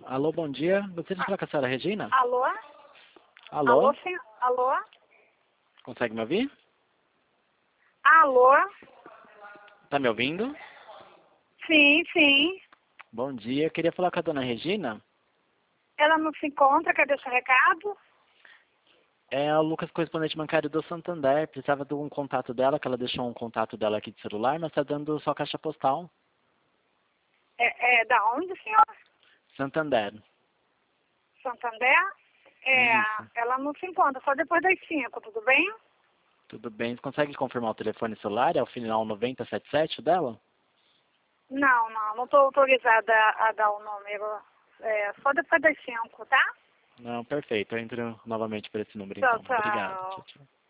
Alô, bom dia. Gostaria de falar com a senhora Regina? Alô? Alô? Alô, sim? Alô? Consegue me ouvir? Alô? Tá me ouvindo? Sim, sim. Bom dia. Eu queria falar com a dona Regina. Ela não se encontra, quer deixar recado? É o Lucas, correspondente bancário do Santander. Precisava de um contato dela, que ela deixou um contato dela aqui de celular, mas tá dando só caixa postal. É da onde, senhor? Santander. Santander? Isso. Ela não se encontra, só depois das 5, tudo bem? Tudo bem. Você consegue confirmar o telefone celular? É o final 9077 dela? Não estou autorizada a dar o número. Só depois das 5, tá? Não, perfeito. Eu entro novamente por esse número Tchau, então. Obrigado. tchau. Tchau, tchau.